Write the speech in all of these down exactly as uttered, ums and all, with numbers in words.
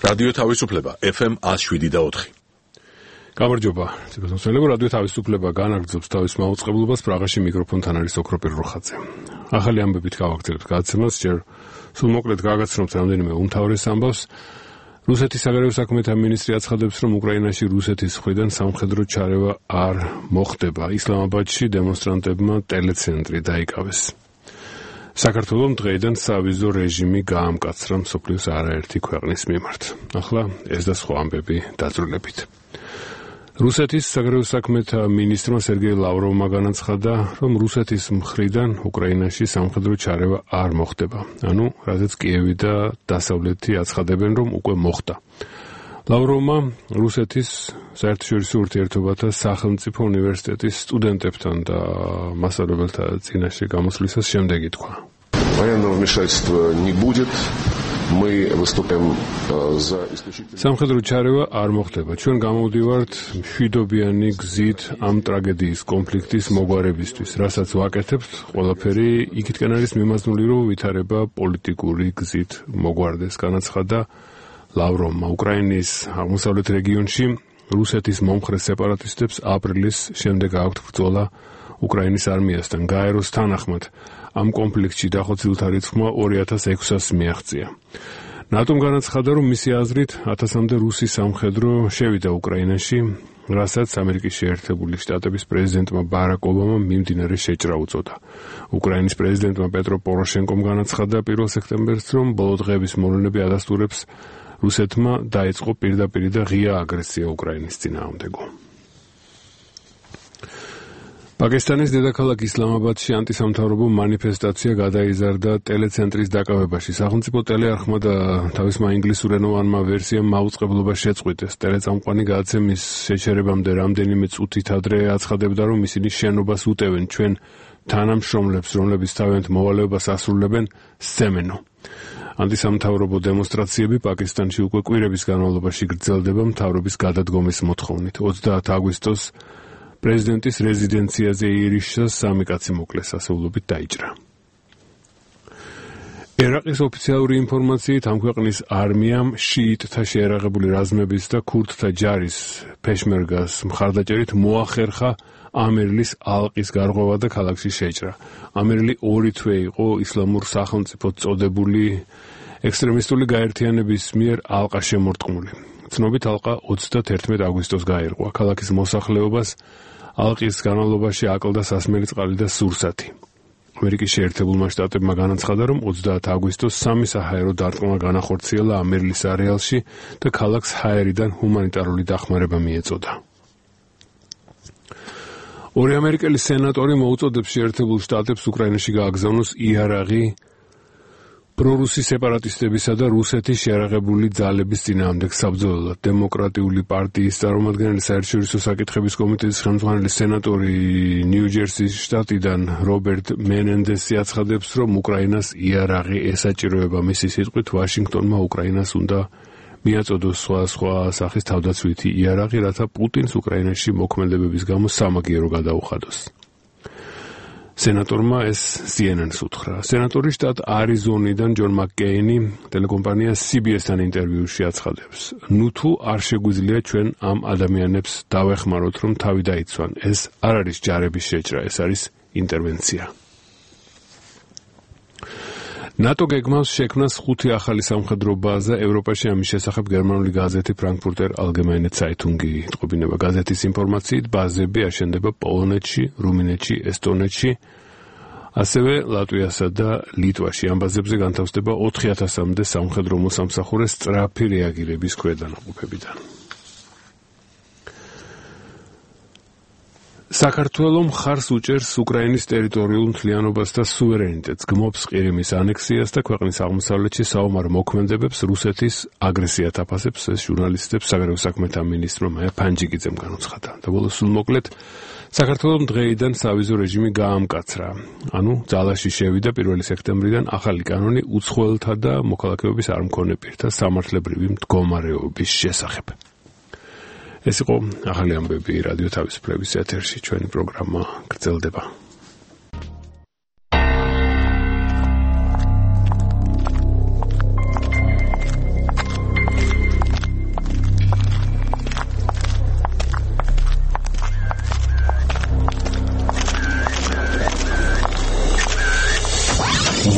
რადიო თავისუფლება ეფ ემ one oh seven და four. გამარჯობა. ციგნოსელეგო რადიო თავისუფლება განაგრძობს თავის მაუწყებლობას პრაღაში მიკროფონთან არის ოქროპირ როხაძე. ახალი ამბებით გავაგრძელებთ გადაცემას, ჯერ სულ მოკლედ გაგაცნობთ რამდენიმე უმთავრეს ამბავს. რუსეთის საგარეო საქმეთა მინისტრი აცხადებს, რომ უკრაინაში რუსეთის მხრიდან სამხედრო ჩარევა არ მოხდება. ისლამაბადში დემონსტრანტებმა ტელეცენტრი დაიკავეს. საქართველოს დღეიდან სავიზო რეჟიმი გაამკაცრა მსოფლიოს არაერთი ქვეყნის მიმართ. ახლა ეს და სხვა ამბები დაწვრილებით. რუსეთის საგარეო საქმეთა მინისტრმა სერგეი ლავროვმა განაცხადა, რომ რუსეთის მხრიდან უკრაინაში სამხედრო ჩარევა არ მოხდება. ანუ, რადგან კიევი და დასავლეთი აცხადებენ, რომ უკვე მოხდა. ლავროვმა რუსეთის საერთაშორისო ურთიერთობათა სახელმწიფო უნივერსიტეტის სტუდენტებთან და მასწავლებელთა წინაშე გამოსვლისას შემდეგი თქვა. Военного вмешательства не будет. Мы выступаем за исключительно სამხედრო ჩარევა არ მოხდება. ჩვენ გამოვდივართ მშვიდობიანი გზით ამ ტრაგედიის კონფლიქტის მოგვარებისთვის, რასაც ვაკეთებთ, ყველაფერი იქითკენ არის მიმაზნული, რომ ვითარება პოლიტიკური გზით მოგვარდეს, განაცხადა ლავროვმა. უკრაინის აღმოსავლეთ რეგიონში რუსეთის მომხრე სეპარატისტებს აპრილის შემდეგ აქვთ ბრძოლა უკრაინის არმიასთან. გაეროს თანახმად ამ კონფლიქტში დახოცილთა რიცხვმა two thousand six hundredს მიაღწია. ნატომ განაცხადა, რომ მისი აზრით ათასამდე რუსი სამხედრო შევიდა უკრაინაში, რასაც ამერიკის შეერთებული შტატების პრეზიდენტმა ბარაკ ობამამ მიმდინარე შეჭრა უწოდა. უკრაინის პრეზიდენტმა პეტრო პოროშენკომ განაცხადა პირველ სექტემბერს, რომ ბოლო დღეების მოვლენები ადასტურებს რუსეთმა დაიწყო პირდაპირ და ღია აგრესია უკრაინის წინააღმდეგო. პაკისტანის დედაქალაქ ისლამაბადში ანტისამთავრობო მანიფესტაცია გადაიზარდა ტელეცენტრის დაკავებაში. სახელმწიფო ტელეარხმა და თავისმა ინგლისურენოვანმა ვერსიამ მაუწყებლობა შეწყვიტეს. ტელეწამყვანი გადაცემის შეჩერებამდე რამდენიმე წუთით ადრე აცხადებდა, რომ ისინი შენობას უტევენ ჩვენ თანამშრომლებს, რომლებიც თავიანთ მოვალეობას ასრულებენ, სცემენო. ანტისამთავრობო დემონსტრაციები პაკისტანში უკვე კვირების განმავლობაში გრძელდება მთავრობის გადადგომის მოთხოვნით. ოცდაათი აგვისტოს პრეზიდენტის რეზიდენციაზე ირიშსა სამი კაცი მოკლეს, ასეულობით დაიჭრა. ერაყის ოფიციალური ინფორმაციით ამ ქვეყნის არმიამ შიიტთა შეერაღებული რაზმების და ქურდთა ჯარის პეშმერგას მხარდაჭერით მოახერხა ამერლის ალყის გარღვევა და ქალაქში შეჭრა. ამერლი ორი თვე იყო ისლამურ სახელმწიფოდ წოდებული ექსტრემისტული გაერთიანების მიერ ალყა შემორტყმული. ცნობით ალყა ოცდაათი აგვისტოს გაერყვა. ქალაქის მოსახლეობას ალყის განმავლობაში აკლდა სასმელი წყალი და სურსათი. ამერიკის შეერთებულმა შტატებმა განაცხადა, რომ ოცდაათი აგვისტოს სამი საჰაერო დარტყმა განახორციელა ამერლის არეალში და ქალაქს ჰაერიდან ჰუმანიტარული დახმარება მიეწოდა. ორი ამერიკელი სენატორი მოუწოდებს შეერთებულ შტატებს უკრაინაში გააგზავნოს იარაღი პრორუსი სეპარატისტებისა და რუსეთის შეერაღებული ძალების წინააღმდეგ საბრძოლველად. დემოკრატიული პარტიის წარმომადგენელი საერთაშორისო საკითხების კომიტეტის ხელმძღვანელი სენატორი ნიუ-ჯერსის შტატიდან რობერტ მენენდესი აცხადებს, რომ უკრაინას იარაღი ესაჭიროება. მისი სიტყვით, ვაშინგტონმა უკრაინას უნდა მიაწოდოს სხვა-სხვა სახის თავდაცვითი იარაღი, რათა პუტინს უკრაინაში მოქმედებების გამო სამაგიერო გადაუხადოს. სენატორმა ეს C N N-ს უთხრა. სენატორი შტატ არიზონიდან ჯონ მაკკეინი ტელეკომპანია C B S-თან ინტერვიუში აცხადებს, ნუ თუ არ შეგვიძლია ჩვენ ამ ადამიანებს დავეხმაროთ, რომ თავი დაიცვან. ეს არ არის ჯარების შეჭრა, ეს არის ინტერვენცია. ნატო გეგმავს შექმნას ხუთი ახალი სამხედრო ბაზა ევროპაში. ამის შესახებ გერმანული გაზეთი ფრანკფურტერ ალგემაინე ცაიტუნგი იტყობინება. გაზეთის ინფორმაციით ბაზები აშენდება პოლონეთში, რუმინეთში, ესტონეთში, ასევე ლატვიასა და ლიტვაში. ამ ბაზებზე განთავსდება ოთხი ათასამდე სამხედრო მოსამსახურე სწრაფი რეაგირების ქვედანაყოფებიდან. საქართველო მხარს უჭერს უკრაინის ტერიტორიულ მთლიანობას და სუვერენიტეტს, გმობს ყირიმის ანექსიას და ქვეყნის აღმოსავლეთში საომარ მოქმედებებს, რუსეთის აგრესიათ აფასებს. ეს ჟურნალისტებს საგარეო საქმეთა მინისტრმა მაია ფანჯიკიძემ განუცხადა. და ბოლოს სულ მოკლედ, საქართველოს დღეიდან სავიზო რეჟიმი გაამკაცრა. ანუ ძალაში შევიდა პირველი სექტემბრიდან ახალი კანონი უცხოელთა და მოქალაქეობის არ მქონე პირთა სამართლებრივი მდგომარეობის შესახებ. ეს იყო ახალი ამბები რადიო თავისუფლების ეთერში. ჩვენი პროგრამა გრძელდება.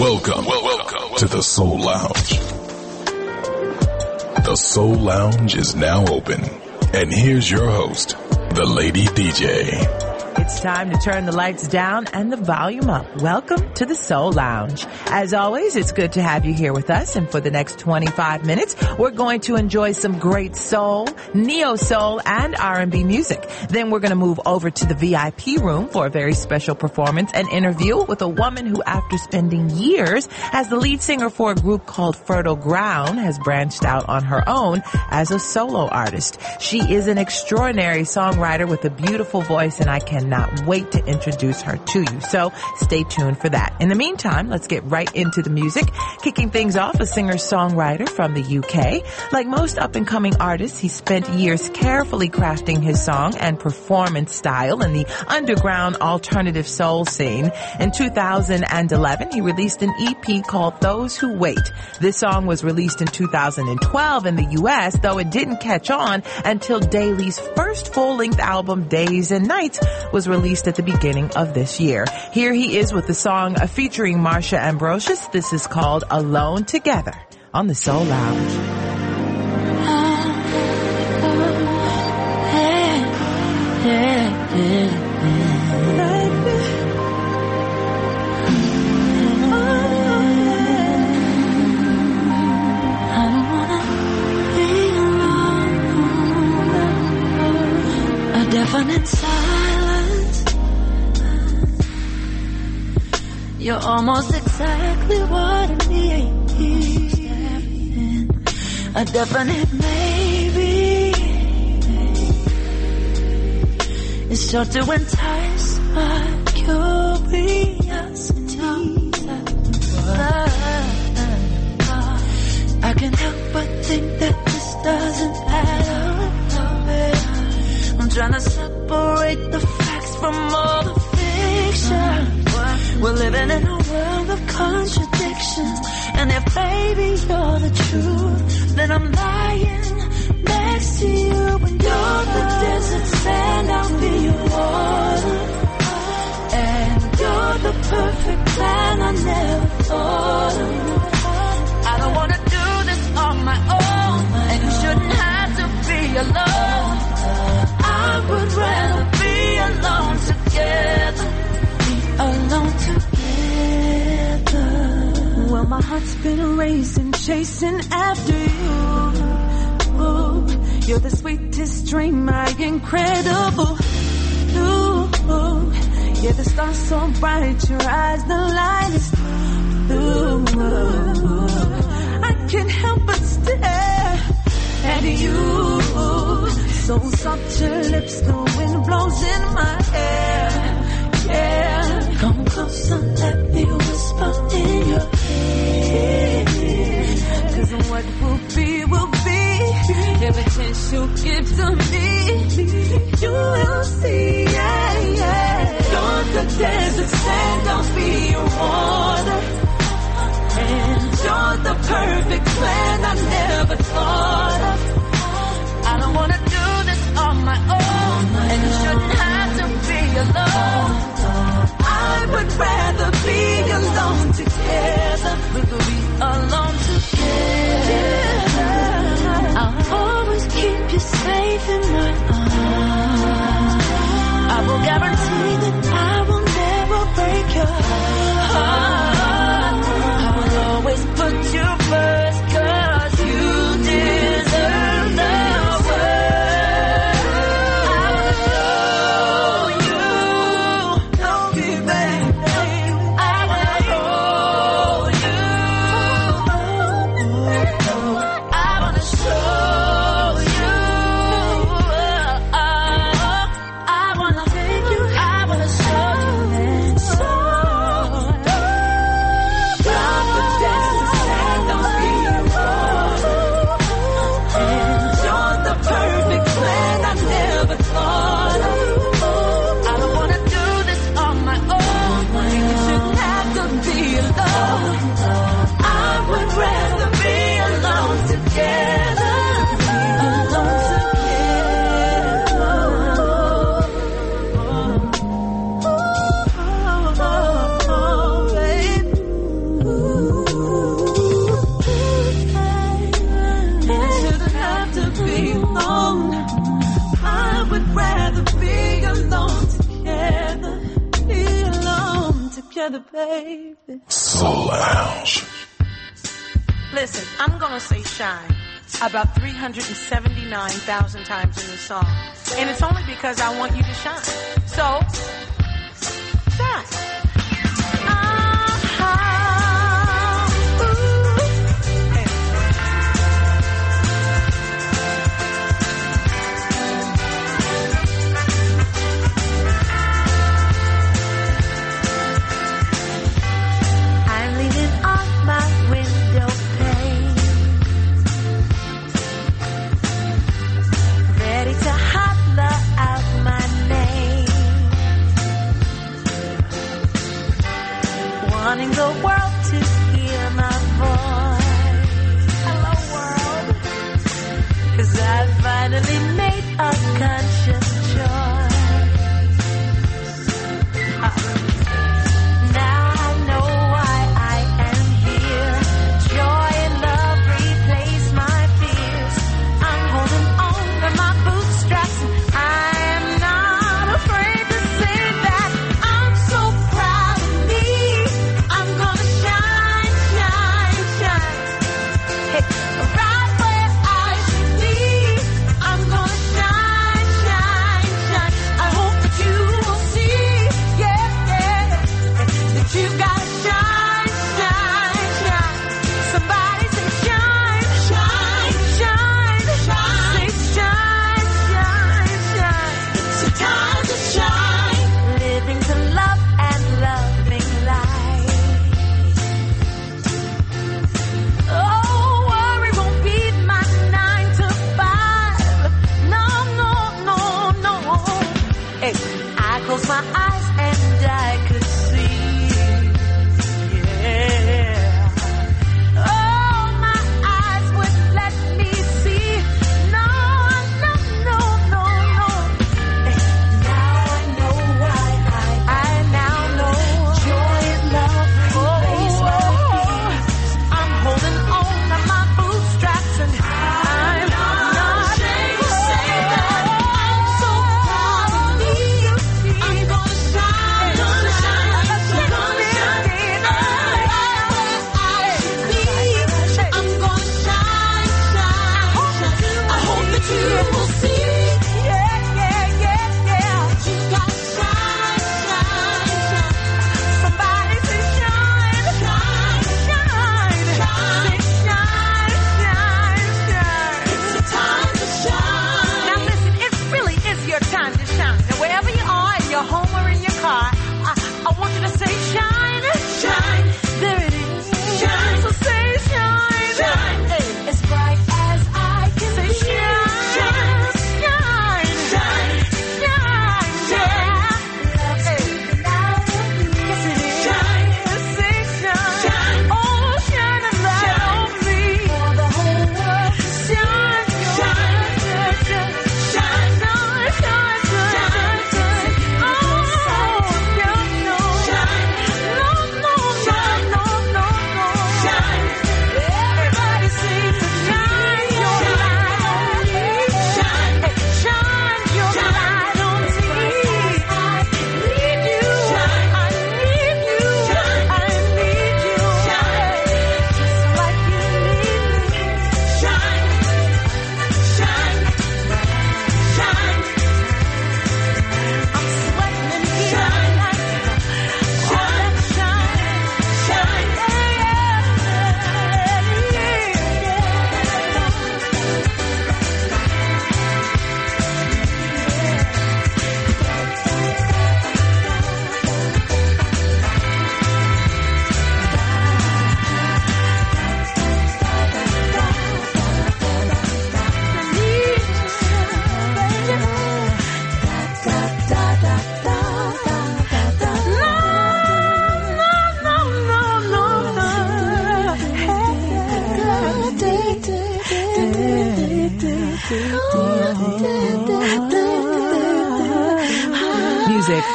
Welcome, welcome to the Soul Lounge. The Soul Lounge is now open. And here's your host, the Lady D J. It's time to turn the lights down and the volume up. Welcome to the Soul Lounge. As always, it's good to have you here with us. And for the next twenty-five minutes, we're going to enjoy some great soul, neo-soul, and R and B music. Then we're going to move over to the V I P room for a very special performance, an interview with a woman who, after spending years as the lead singer for a group called Fertile Ground, has branched out on her own as a solo artist. She is an extraordinary songwriter with a beautiful voice, and I can Not wait to introduce her to you. So stay tuned for that. In the meantime, let's get right into the music. Kicking things off, a singer-songwriter from the U K. Like most up-and-coming artists, he spent years carefully crafting his song and performance style in the underground alternative soul scene. In two thousand eleven, he released an E P called Those Who Wait. This song was released in two thousand twelve in the U S, though it didn't catch on until Daly's first full-length album, Days and Nights, was released at the beginning of this year. Here he is with the song featuring Marsha Ambrosius. This is called Alone Together on the Soul Lounge. Definite silence. You're almost exactly what I need. A definite maybe. It's sure to entice my curiosity. I can't help but think that this doesn't add up. I'm trying to separate the facts from all the fiction. We're living in a world of contradictions. And if baby you're the truth, then I'm lying next to you. When you're the desert sand, I'll be your water. And you're the perfect plan I never thought of. I don't wanna do this on my own, and you shouldn't have to be alone. I would rather be alone together. Be alone together. Well, my heart's been racing, chasing after you. Ooh, you're the sweetest dream, my incredible. Ooh, ooh, yeah, the stars so bright, your eyes the lightest. Ooh, ooh, I can't help but stare at you. So soft your lips, the wind blows in my hair. Yeah, come closer, let me whisper in your ear. Cause what will be, will be. Every chance you give to me, you will see. Yeah, yeah. You're the desert sand, I'll be your water. And you're the perfect plan I never thought of. I don't wanna do this on my own, and you shouldn't have to be alone. together, baby. Soul Lounge. Listen, I'm gonna say shine about three hundred seventy-nine thousand times in this song. And it's only because I want you to shine. So, shine. Wanting the world to hear my voice. Hello, world. 'Cause I finally made a conscious choice. Uh, now I know why I am here. Joy and love replace my fears. I'm holding on to my bootstraps. I am not afraid to say that I'm so proud of me. I'm gonna shine, shine, shine. Hey, right where I should be. I'm gonna shine, shine,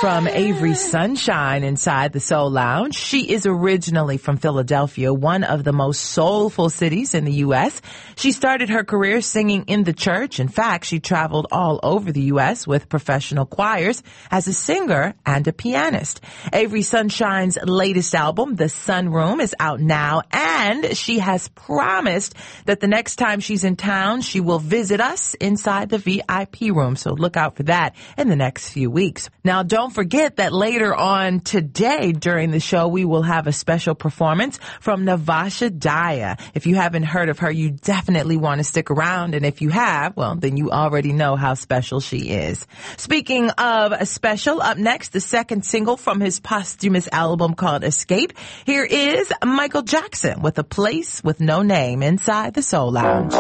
from Avery Sunshine inside the Soul Lounge. She is originally from Philadelphia, one of the most soulful cities in the U S. She started her career singing in the church. In fact, she traveled all over the U S with professional choirs as a singer and a pianist. Avery Sunshine's latest album, The Sunroom, is out now, and she has promised that the next time she's in town, she will visit us inside the V I P room. So look out for that in the next few weeks. Now, don't forget that later on today during the show, we will have a special performance from Navasha Daya. If you haven't heard of her, you definitely want to stick around. And if you have, well, then you already know how special she is. Speaking of a special, up next, the second single from his posthumous album called Escape. Here is Michael Jackson with A Place with No Name inside the Soul Lounge.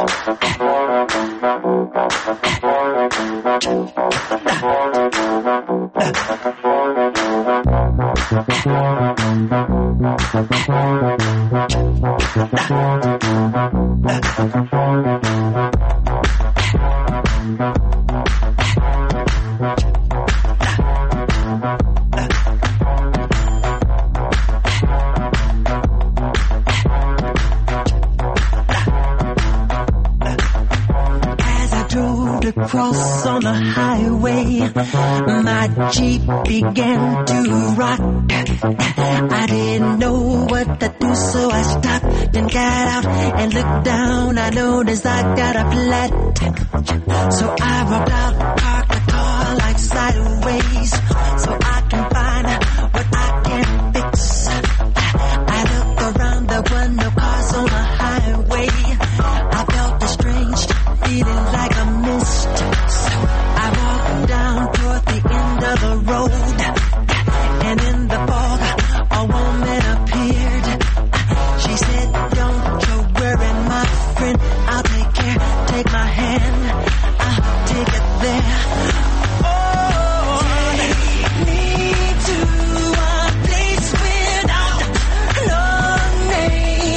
Cross on the highway, my Jeep began to rock. I didn't know what to do, so I stopped and got out and looked down. I noticed I got a flat, so I rolled out, parked the car like sideways, so I can find what I can fix. I looked around, there were no cars on the highway. I felt a strange feeling like a mist. I walked down toward the end of the road, and in the fog, a woman appeared. She said, don't you worry, my friend, I'll take care, take my hand, I'll take it there. Oh, take me to a place without no name.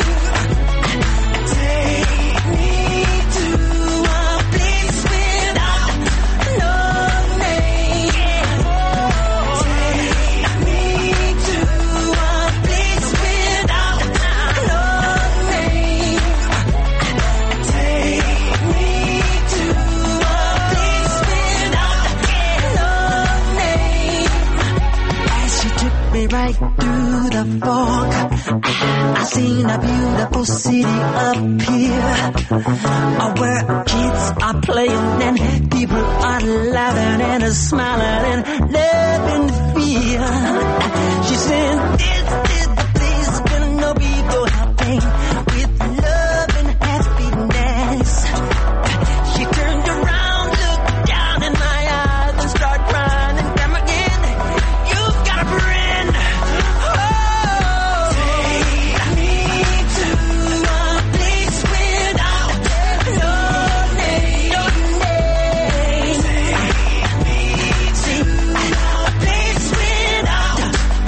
Take me to a place without no name. Take me to a place without no name. Take me to a place without no name. As she took me right through the fog, I seen a beautiful city up here, uh, where kids are playing and people are laughing and are smiling and living fear. She said, this is the place where no people have pain, with love and happiness. She turned around, looked down in my eyes and started crying and come again. You've got a friend. Oh, take me to a place without no name. No name. Take me to a place without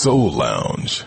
Soul Lounge.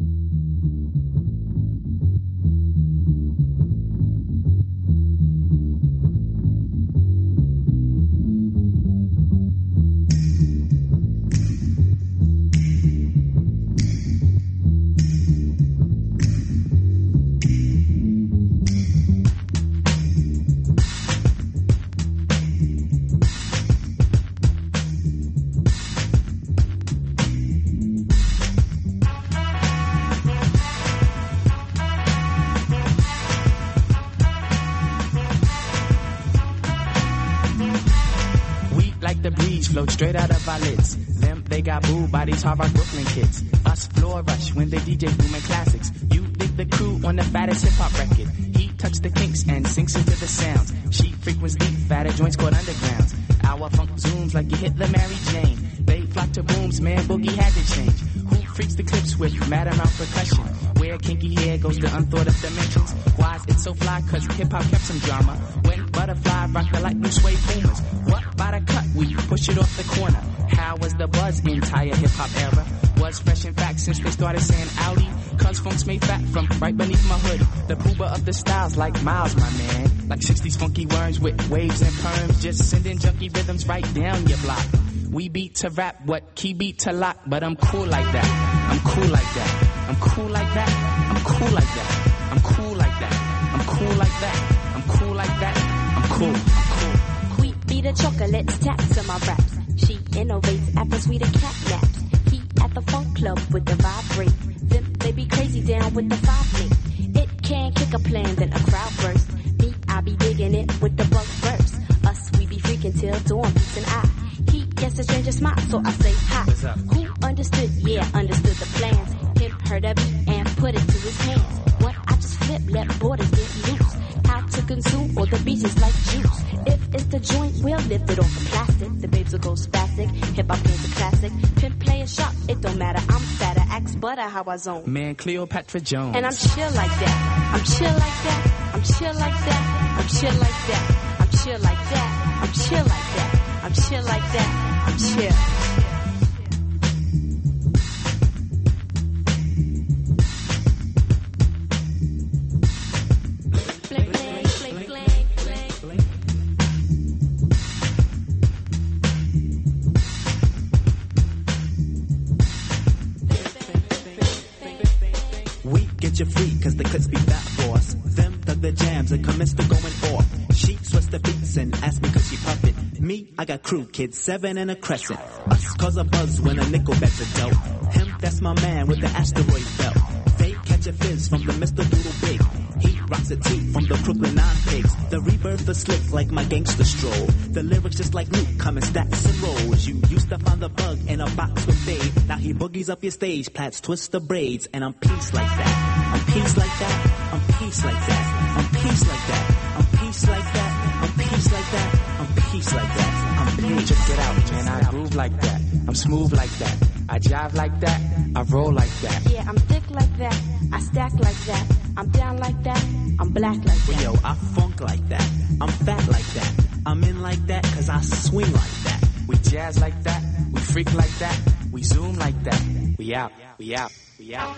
Float straight out of our lids. Them, they got booed by these hard rock Brooklyn kids. Us floor rush when they D J booming classics. You dig the crew on the fattest hip hop record. He tucks the kinks and sinks into the sounds. She frequents deep, fatter joints called undergrounds. Our funk zooms like you hit the Mary Jane. They flock to booms, man, boogie had to change. Who freaks the clips with mad amount percussion? Where kinky hair goes to unthought of dimensions. Why is it so fly? Cause hip hop kept some drama. When butterfly rock the like new suede boomers. What by the cut? We push it off the corner. How was the buzz entire hip hop era? Was fresh in fact since they started saying Audi. Cause funk's made fat from right beneath my hood. The pooba of the styles like Miles, my man. Like sixties funky worms with waves and perms. Just sending junky rhythms right down your block. We beat to rap, what key beat to lock. But I'm cool like that. I'm cool like that. I'm cool like that. I'm cool like that. I'm cool like that. I'm cool like that. I'm cool like that. I'm cool. I'm cool. We beat a chocolate stacks on my raps. She innovates after sweeter cat naps. He at the funk club with the vibrate. Them they be crazy down with the five link. It can kick a plan, then a crowd burst. Me, I be digging it with the bug verse. Us, we be freaking till dawn, peace and I. He gets a stranger smile, so I say hi. Who understood? Yeah, understood the plans. Him heard of it and put it to his hands. What I just flip, let borders get loose. How to consume all the beats is like juice. If it's the joint, we'll lift it off the plastic. The babes will go spastic. Hip hop game's a classic. Pimp play a shot, it don't matter. I'm fatter, axe butter, how I zone. Man, Cleopatra Jones. And I'm chill like that. I'm chill like that. I'm chill like that. I'm chill like that. I'm chill like that. I'm chill like that. I'm chill like that. I'm chill. You free, cause the clips be that for us. Them dug the jams and commenced to going off. She sweats the beats and asked me cause she puppet. Me, I got crew kids, seven and a crescent. Us cause a buzz when a nickel bets a dope. Him, that's my man with the asteroid belt. They catch a fizz from the Mister Doodle Big. He rocks a tee from the Brooklyn Nine Pigs. The rebirth is slick like my gangster stroll. The lyrics just like Luke, come in stacks and rolls. You used to find the bug in a box with fade. Now he boogies up your stage, plats twist the braids. And I'm peace like that. I'm peace like that. I'm peace like that. I'm peace like that. I'm peace like that. I'm peace like that. I'm peace like that. I'm peace. Check it out, man. I groove like that. I'm smooth like that. I jive like that. I roll like that. Yeah, I'm thick like that. I stack like that. I'm down like that. I'm black like that. Well, yo, I funk like that. I'm fat like that. I'm in like that cause I swing like that. We jazz like that. We freak like that. We zoom like that. We out. We out. We out.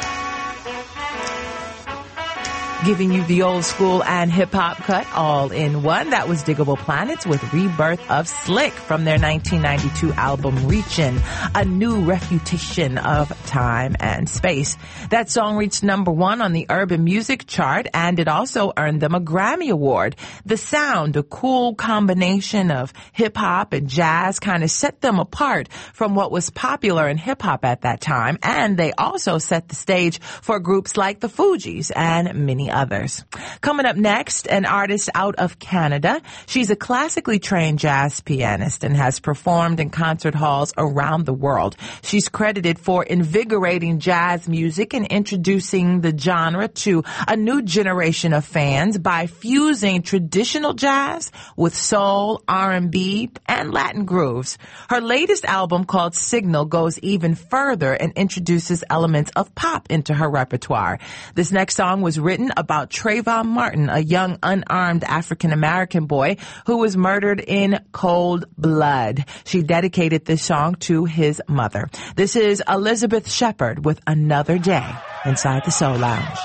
Giving you the old school and hip-hop cut all in one. That was Diggable Planets with Rebirth of Slick from their nineteen ninety-two album Reachin', a new refutation of time and space. That song reached number one on the Urban Music chart, and it also earned them a Grammy Award. The sound, a cool combination of hip-hop and jazz, kind of set them apart from what was popular in hip-hop at that time, and they also set the stage for groups like the Fugees and many others. Coming up next, an artist out of Canada. She's a classically trained jazz pianist and has performed in concert halls around the world. She's credited for invigorating jazz music and introducing the genre to a new generation of fans by fusing traditional jazz with soul, R and B, and Latin grooves. Her latest album, called Signal, goes even further and introduces elements of pop into her repertoire. This next song was written about about Trayvon Martin, a young unarmed African-American boy who was murdered in cold blood. She dedicated this song to his mother. This is Elizabeth Shepard with Another Day inside the Soul Lounge.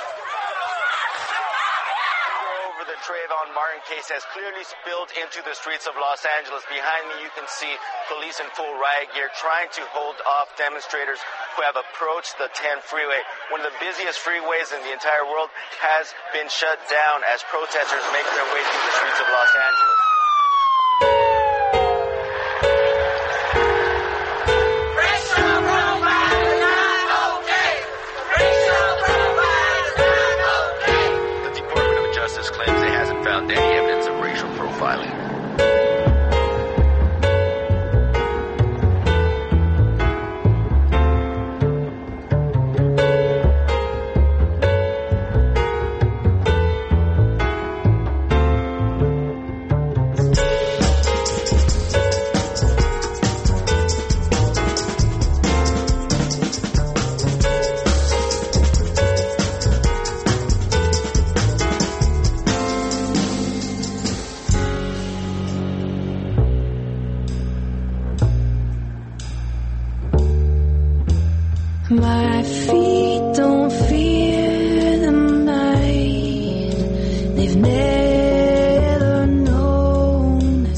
Trayvon Martin case has clearly spilled into the streets of Los Angeles. Behind me, you can see police in full riot gear trying to hold off demonstrators who have approached the ten freeway. One of the busiest freeways in the entire world has been shut down as protesters make their way through the streets of Los Angeles. Claims it hasn't found any evidence of racial profiling. My feet don't fear the night. They've never known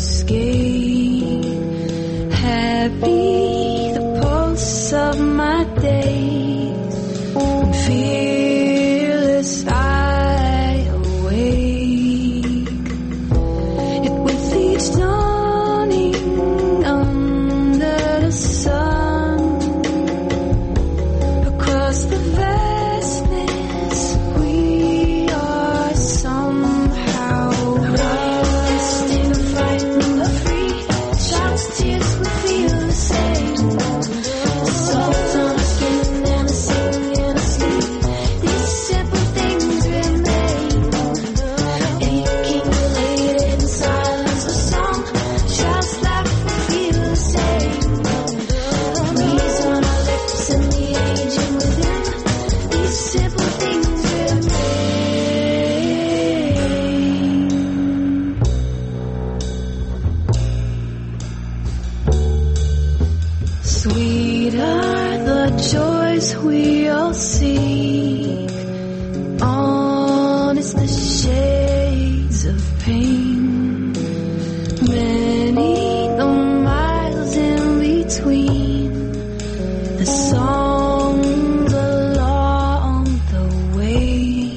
escape. Happy the pulse of my days. And fearless I awake. Yet with each dawning under the sun, the vastness, we are somehow lost in a fight and the free. Shouts, tears, we feel the same. The salt on our skin and a sing and a sleep. These simple things remain. And you can relate it in silence. A song, shouts, laugh, we feel the same. The breeze on our lips and the aging within. Simple things remain. Sweet are the joys we all seek. Honest the shades of pain. Many the miles in between. The songs along the way.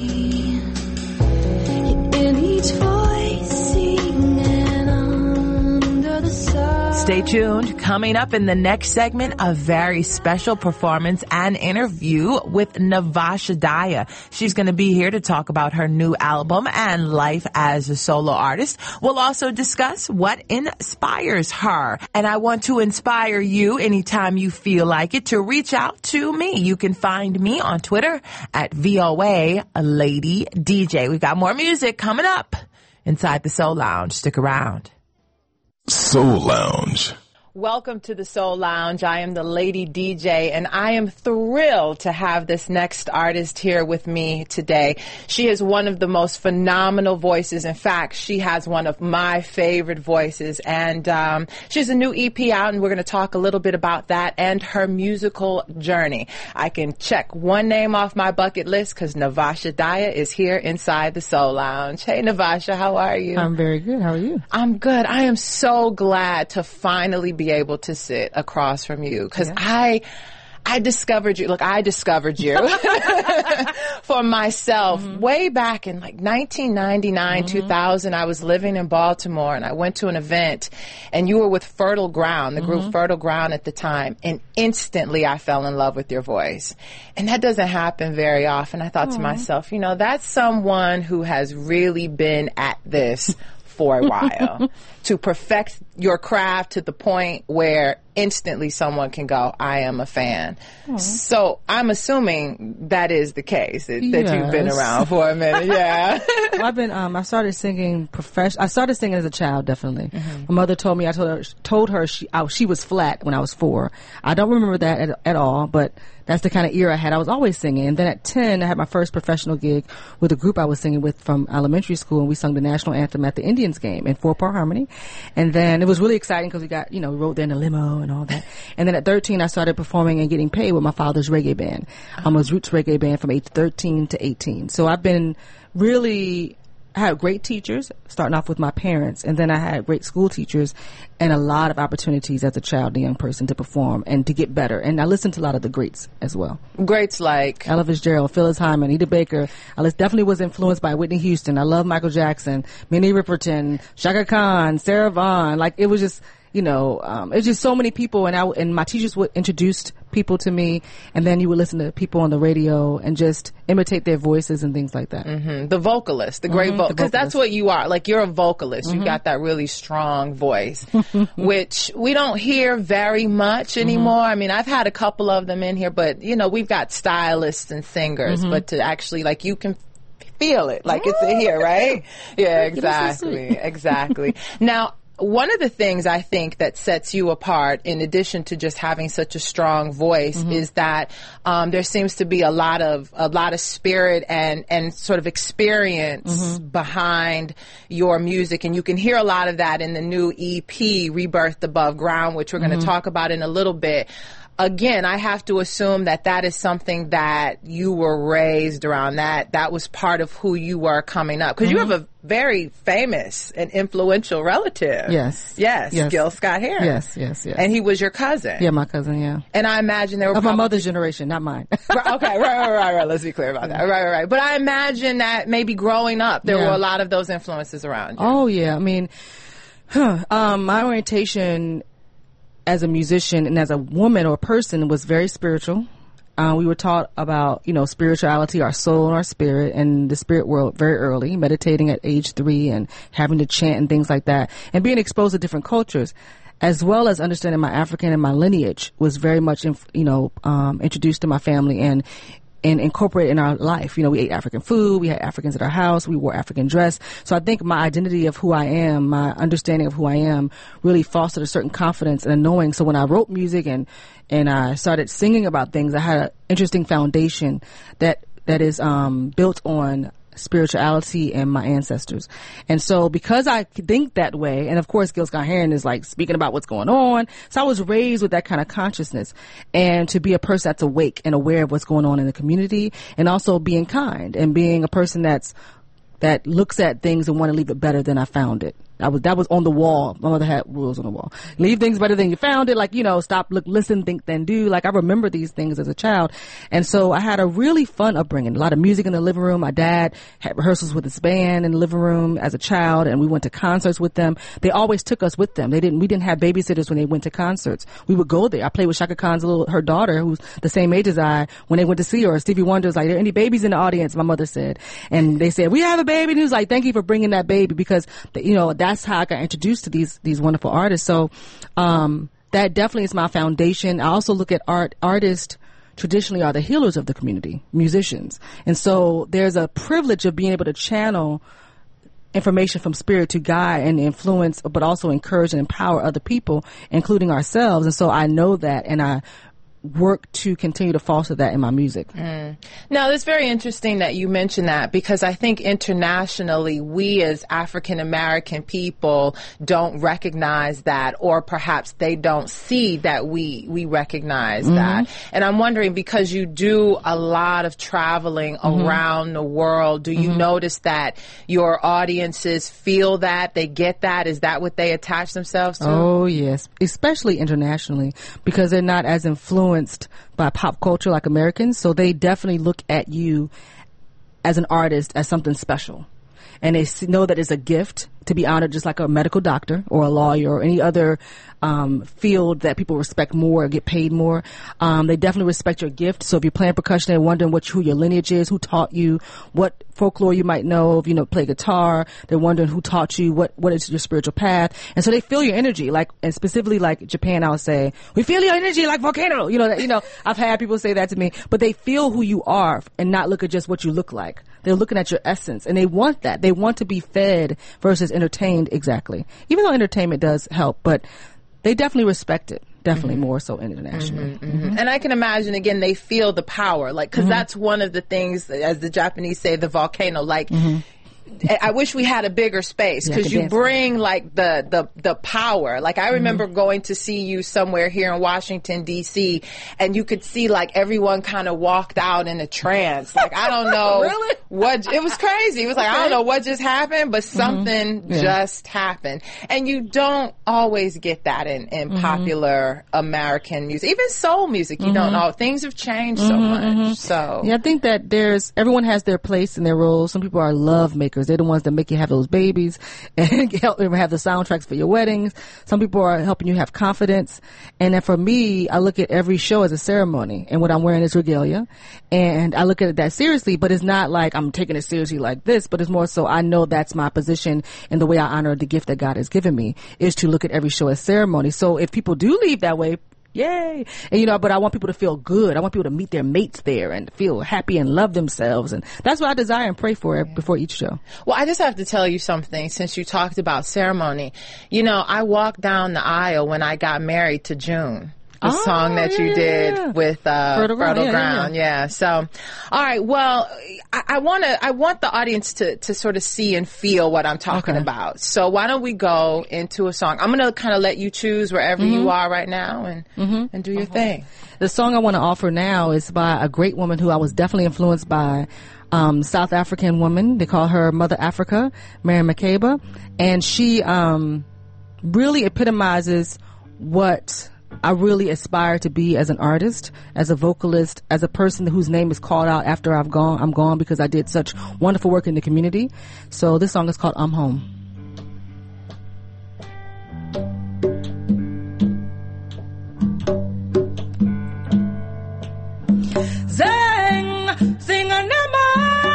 In each voice singing under the sun. Stay tuned. Coming up in the next segment, a very special performance and interview with Navasha Daya. She's going to be here to talk about her new album and life as a solo artist. We'll also discuss what inspires her. And I want to inspire you anytime you feel like it to reach out to me. You can find me on Twitter at V O A Lady D J. We've got more music coming up inside the Soul Lounge. Stick around. Soul Lounge. Welcome to the Soul Lounge. I am the Lady D J, and I am thrilled to have this next artist here with me today. She is one of the most phenomenal voices. In fact, she has one of my favorite voices, and um, she has a new E P out, and we're going to talk a little bit about that and her musical journey. I can check one name off my bucket list because Navasha Daya is here inside the Soul Lounge. Hey, Navasha, how are you? I'm very good. How are you? I'm good. I am so glad to finally be be able to sit across from you because yeah. I I discovered you. Look, I discovered you for myself mm-hmm. way back in like nineteen ninety-nine, mm-hmm. two thousand. I was living in Baltimore and I went to an event and you were with Fertile Ground, the mm-hmm. group Fertile Ground at the time. And instantly I fell in love with your voice. And that doesn't happen very often. I thought mm-hmm. to myself, you know, that's someone who has really been at this for a while to perfect your craft to the point where instantly someone can go, I am a fan. Aww. So I'm assuming that is the case, that, yes. that you've been around for a minute. Yeah. Well, I've been, um, I started singing profession. I started singing as a child, definitely. Mm-hmm. My mother told me, I told her, told her she, I, she was flat when I was four. I don't remember that at, at all, but that's the kind of ear I had. I was always singing. And then at ten, I had my first professional gig with a group I was singing with from elementary school, and we sung the national anthem at the Indians game in four-part harmony. And then it was really exciting because we got, you know, we rode there in a limo and all that. And then at thirteen, I started performing and getting paid with my father's reggae band. Um, it was Roots Reggae Band from age thirteen to eighteen. So I've been really... I had great teachers, starting off with my parents, and then I had great school teachers and a lot of opportunities as a child and a young person to perform and to get better. And I listened to a lot of the greats as well. Greats like? Ella Fitzgerald, Phyllis Hyman, Anita Baker. I definitely was influenced by Whitney Houston. I love Michael Jackson, Minnie Riperton, Shaka Khan, Sarah Vaughan. Like, it was just... You know, um, it's just so many people, and I and my teachers would introduce people to me, and then you would listen to people on the radio and just imitate their voices and things like that. Mm-hmm. The vocalist, the great mm-hmm, vocalist, because that's what you are. Like, you're a vocalist. Mm-hmm. You got that really strong voice, which we don't hear very much anymore. Mm-hmm. I mean, I've had a couple of them in here, but you know, we've got stylists and singers, mm-hmm. but to actually, like, you can feel it, like it's in here, right? Yeah, exactly, exactly. Now, one of the things I think that sets you apart, in addition to just having such a strong voice, mm-hmm. is that um, there seems to be a lot of a lot of spirit and and sort of experience mm-hmm. behind your music, and you can hear a lot of that in the new E P, Rebirth Above Ground, which we're mm-hmm. going to talk about in a little bit. Again, I have to assume that that is something that you were raised around, that that was part of who you were coming up. Because mm-hmm. you have a very famous and influential relative. Yes. Yes, yes. Gil Scott-Heron. Yes, yes, yes. And he was your cousin. Yeah, my cousin, yeah. And I imagine there were Of prob- my mother's generation, not mine. right, okay, right, right, right, right. Let's be clear about that. Right, right, right. But I imagine that maybe growing up, there yeah. were a lot of those influences around you. Oh, yeah. I mean, huh, um, my orientation as a musician and as a woman or person was very spiritual. Uh, we were taught about, you know, spirituality, our soul and our spirit, and the spirit world very early, meditating at age three and having to chant and things like that, and being exposed to different cultures, as well as understanding my African and my lineage was very much, you know, um, introduced to my family and and incorporate in our life. You know, we ate African food, we had Africans at our house, we wore African dress. So I think my identity of who I am, my understanding of who I am, really fostered a certain confidence and a knowing. So when I wrote music and, and I started singing about things, I had an interesting foundation that, that is, um, built on spirituality and my ancestors. And so because I think that way, and of course Gil Scott-Heron is like speaking about what's going on, so I was raised with that kind of consciousness, and to be a person that's awake and aware of what's going on in the community, and also being kind and being a person that's that looks at things and want to leave it better than I found it. I was, that was on the wall. My mother had rules on the wall. Leave things better than you found it. Like, you know, stop, look, listen, think, then do. Like, I remember these things as a child. And so I had a really fun upbringing. A lot of music in the living room. My dad had rehearsals with his band in the living room as a child, and we went to concerts with them. They always took us with them. They didn't, we didn't have babysitters when they went to concerts. We would go there. I played with Shaka Khan's little, her daughter, who's the same age as I, when they went to see her. Stevie Wonder was like, are there any babies in the audience? My mother said. And they said, we have a baby. And he was like, thank you for bringing that baby, because, you know, that's how I got introduced to these these wonderful artists. So um that definitely is my foundation. I also look at art artists traditionally are the healers of the community, musicians. And so there's a privilege of being able to channel information from spirit to guide and influence, but also encourage and empower other people, including ourselves. And so I know that, and I work to continue to foster that in my music. Mm. Now, it's very interesting that you mentioned that, because I think internationally we as African American people don't recognize that, or perhaps they don't see that we we recognize mm-hmm. that. And I'm wondering, because you do a lot of traveling mm-hmm. around the world, do you mm-hmm. notice that your audiences feel that, they get that? Is that what they attach themselves to? Oh, yes. Especially internationally, because they're not as influenced by pop culture like Americans, so they definitely look at you as an artist as something special. and they see, know that it's a gift to be honored, just like a medical doctor or a lawyer or any other um, field that people respect more or get paid more. Um, they definitely respect your gift. So if you're playing percussion, they're wondering what who your lineage is, who taught you, what folklore you might know. If you know play guitar, they're wondering who taught you, what what is your spiritual path, and so they feel your energy. Like, and specifically like Japan, I would say, we feel your energy like volcano. You know, that, you know, I've had people say that to me, but they feel who you are and not look at just what you look like. They're looking at your essence, and they want that. They want to be fed versus entertained. Exactly. Even though entertainment does help, but they definitely respect it. Definitely mm-hmm. more so internationally. Mm-hmm, mm-hmm. And I can imagine, again, they feel the power. Like, because Mm-hmm. that's one of the things, as the Japanese say, the volcano. Like, Mm-hmm. I wish we had a bigger space, Yeah, I because can you dance. bring like the, the, the power. Like, I remember Mm-hmm. going to see you somewhere here in Washington, D C, and you could see like everyone kind of walked out in a trance. Like, I don't know Really? what, it was crazy. It was like, I don't know what just happened, but something Mm-hmm. Yeah. just happened. And you don't always get that in, in Mm-hmm. popular American music. Even soul music, you don't know. Things have changed so much. So, Yeah, I think that there's, everyone has their place and their role. Some people are love makers. They're the ones that make you have those babies and help you have the soundtracks for your weddings. Some people are helping you have confidence. And then for me, I look at every show as a ceremony, and what I'm wearing is regalia. And I look at it that seriously, but it's not like I'm taking it seriously like this, but it's more so I know that's my position, and the way I honor the gift that God has given me is to look at every show as ceremony. So if people do leave that way, yay. And you know, but I want people to feel good. I want people to meet their mates there and feel happy and love themselves. And that's what I desire and pray for before each show. well, I just have to tell you something, since you talked about ceremony. You know, I walked down the aisle when I got married to June. The Oh, song that you yeah, did yeah. with uh, Fertile Ground, Fertile yeah, Ground, yeah, yeah. So, all right. Well, I, I want to. I want the audience to to sort of see and feel what I'm talking Okay. about. So, why don't we go into a song? I'm going to kind of let you choose wherever Mm-hmm. you are right now, and and do your thing. The song I want to offer now is by a great woman who I was definitely influenced by. Um, South African woman. They call her Mother Africa, Mary Makeba. And she, um, really epitomizes what I really aspire to be as an artist, as a vocalist, as a person whose name is called out after I've gone, I'm gone, because I did such wonderful work in the community. So this song is called I'm Home. Zing, sing a number.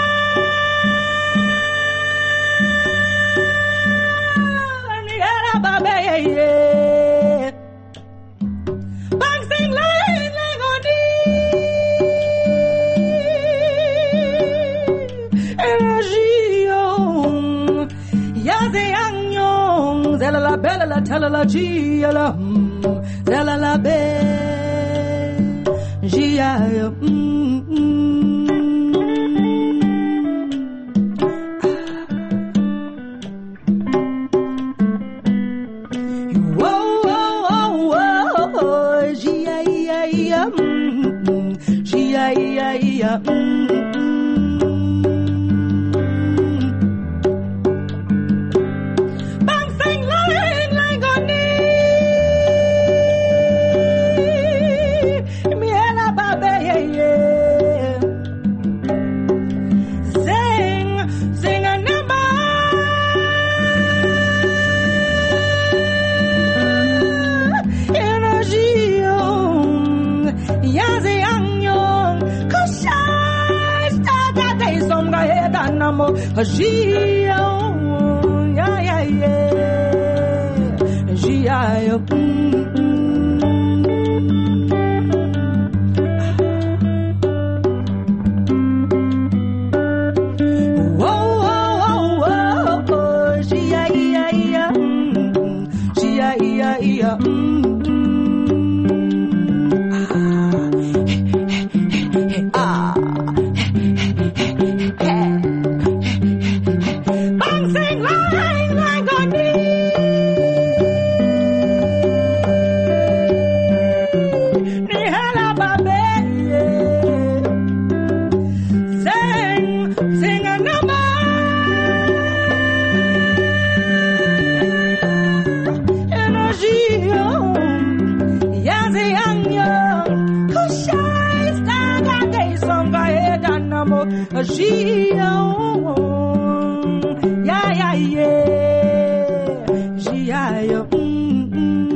Bang sing line line on energy on yaze yang yong zela la bella la tella la gia la zela la be gia whoa whoa whoa whoa gia gia gia gia bang sing line line on me la babe yeah sing sing a number energy yaze yang kushai sta day som ga head anamo jio ya ya ya jio whoa whoa whoa whoa jia ya ya jia ya ya ah bang sing line line on me ni hala babe sing sing a number energy yaze yang yang kushai staga day songa hedanamo jio G-I-O, mm, mm.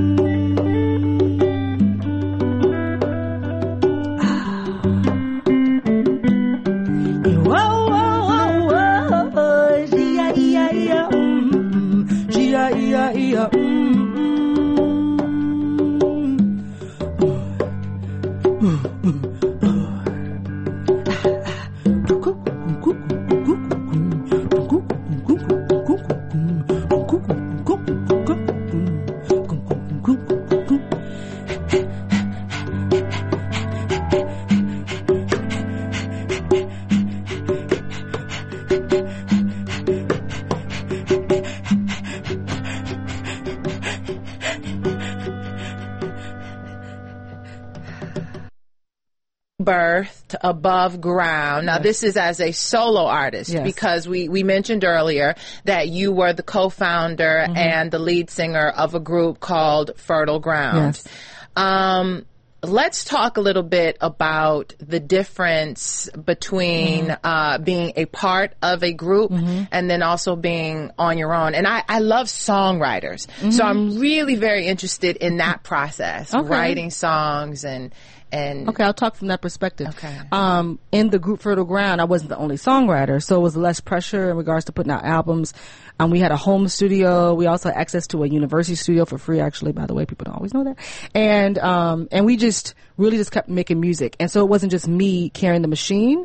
Birthed above ground. Now, yes. This is as a solo artist, yes. because we, we mentioned earlier that you were the co-founder mm-hmm. and the lead singer of a group called Fertile Ground. Yes. Um, let's talk a little bit about the difference between mm-hmm. uh, being a part of a group mm-hmm. and then also being on your own. And I, I love songwriters, mm-hmm. so I'm really very interested in that process, okay. writing songs and And okay, I'll talk from that perspective. Okay. Um, in the group Fertile Ground, I wasn't the only songwriter, so it was less pressure in regards to putting out albums. Um, we had a home studio. We also had access to a university studio for free, actually, by the way. People don't always know that. And, um, and we just really just kept making music. And so it wasn't just me carrying the machine.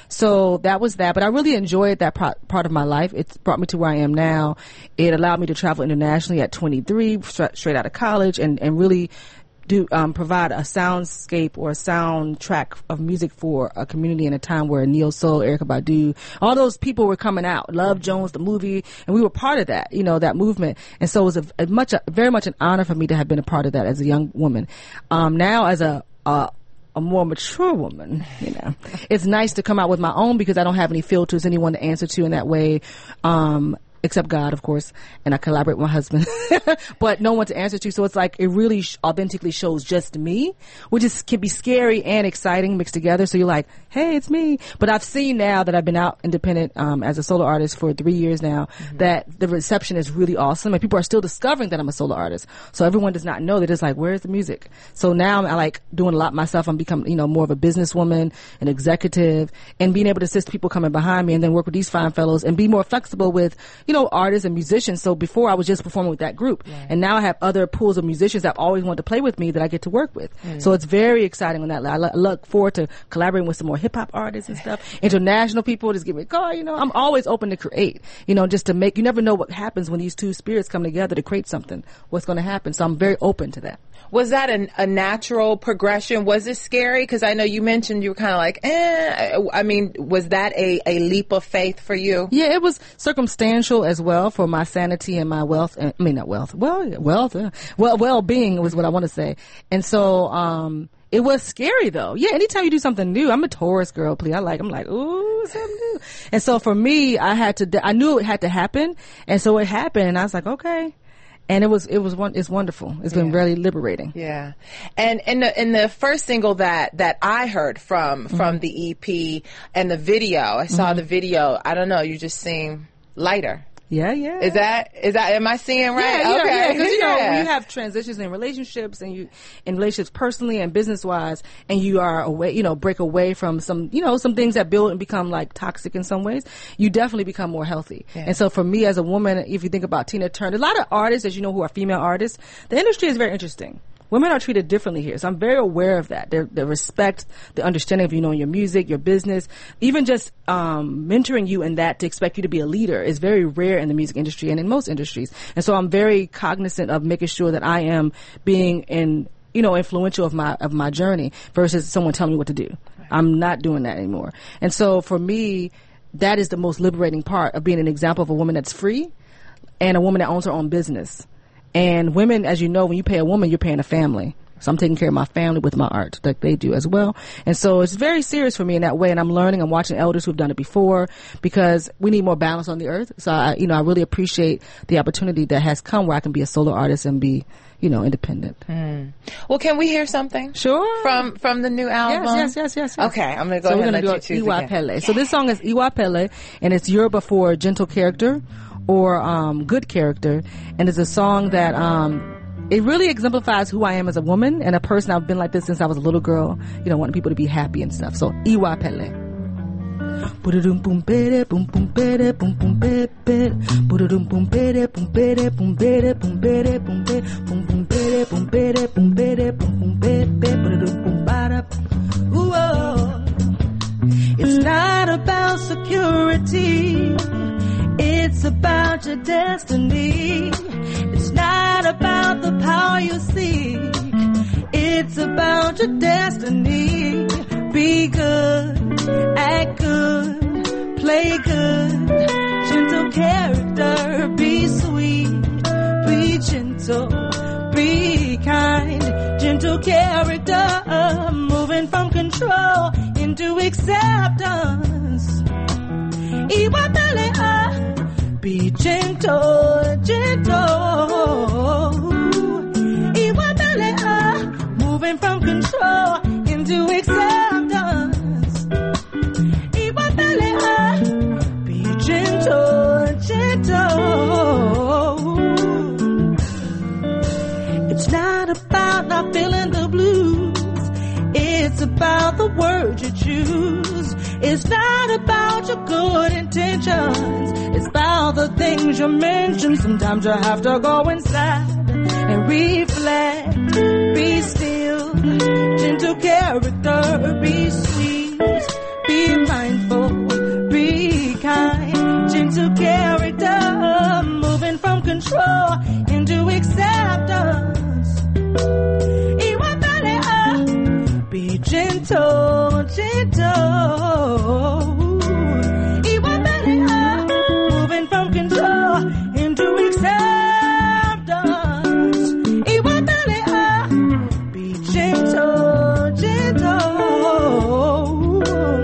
So that was that. But I really enjoyed that pro- part of my life. It brought me to where I am now. It allowed me to travel internationally at twenty-three, straight, straight out of college, and, and really do um, provide a soundscape or a soundtrack of music for a community in a time where Neo Soul, Erykah Badu, all those people were coming out. Love Jones, the movie, and we were part of that, you know, that movement. And so it was a, a much, a, very much an honor for me to have been a part of that as a young woman. Um, now as a, a a more mature woman, you know, it's nice to come out with my own because I don't have any filters, anyone to answer to in that way. Um, except God, of course, and I collaborate with my husband, but no one to answer to. So it's like it really sh- authentically shows just me, which is can be scary and exciting mixed together. So you're like, hey, it's me. But I've seen now that I've been out independent um, as a solo artist for three years now mm-hmm. that the reception is really awesome, and people are still discovering that I'm a solo artist. So everyone does not know that it's like, where's the music? So now I like doing a lot myself. I'm becoming, you know, more of a businesswoman, an executive, and being able to assist people coming behind me, and then work with these fine fellows and be more flexible with, you know, artists and musicians. So before I was just performing with that group, right. and now I have other pools of musicians that always want to play with me that I get to work with. Mm. So it's very exciting on that level. I look forward to collaborating with some more hip hop artists and stuff. International people just give me a call. You know, I'm always open to create. You know, just to make. You never know what happens when these two spirits come together to create something. What's going to happen? So I'm very open to that. Was that an, a natural progression? Was it scary? Because I know you mentioned you were kind of like, eh. I mean, was that a, a leap of faith for you? Yeah, it was circumstantial as well for my sanity and my wealth. I mean, not wealth. Well, wealth. Uh, well, well-being was what I want to say. And so, um, it was scary though. Yeah, anytime you do something new, I'm a Taurus girl, please. I like, I'm like, ooh, something new. And so for me, I had to, I knew it had to happen. And so it happened, and I was like, okay. And it was, it was one, it's wonderful. It's been yeah. really liberating. Yeah. And, and the, and the first single that, that I heard from, mm-hmm. from the E P and the video, I saw mm-hmm. the video, I don't know, you just seem lighter. Yeah, yeah. Is that, is that, am I seeing right? Yeah, okay. Yeah, because, you know, yeah. we have transitions in relationships and you, in relationships personally and business wise, and you are away, you know, break away from some, you know, some things that build and become like toxic in some ways. You definitely become more healthy. Yeah. And so for me as a woman, if you think about Tina Turner, a lot of artists, as you know, who are female artists, the industry is very interesting. Women are treated differently here, so I'm very aware of that. The, the respect, the understanding of, you know, your music, your business, even just um mentoring you in that to expect you to be a leader is very rare in the music industry and in most industries. And so I'm very cognizant of making sure that I am being in, you know, influential of my of my journey versus someone telling me what to do. I'm not doing that anymore. And so for me, that is the most liberating part of being an example of a woman that's free and a woman that owns her own business. And women, as you know, when you pay a woman, you're paying a family. So I'm taking care of my family with my art, like they do as well. And so it's very serious for me in that way. And I'm learning, I'm watching elders who've done it before because we need more balance on the earth. So I, you know, I really appreciate the opportunity that has come where I can be a solo artist and be, you know, independent. Mm. Well, can we hear something? Sure. From, from the new album? Yes, yes, yes, yes. yes. Okay, I'm going to go so ahead and let do you choose Iwa again. Pele. So this song is Iwa Pele, and it's Yoruba for gentle character, or um, good character. And it's a song that um, it really exemplifies who I am as a woman and a person. I've been like this since I was a little girl, you know, wanting people to be happy and stuff. So, Iwa Pele. Boom boom bede boom boom bede boom boom bede boom boom bede boom bede boom bede boom bede boom bede boom boom bede boom bede boom bede boom boom bede boom bada. It's not about security, it's about your destiny. It's not about the power you seek, it's about your destiny. Be good, act good, play good, gentle character, be sweet, be gentle, be kind, gentle character, moving from control into acceptance. Be gentle, gentle. Moving from control into acceptance. Be gentle, gentle. It's not about not feeling the blues, it's about the words you choose. It's not about your good intentions, it's about the things you mention. Sometimes you have to go inside and reflect. Be still, gentle character, be sweet, be mindful, be kind, gentle character, moving from control into acceptance. Be gentle, gentle. Moving from control into acceptance. Be gentle, gentle.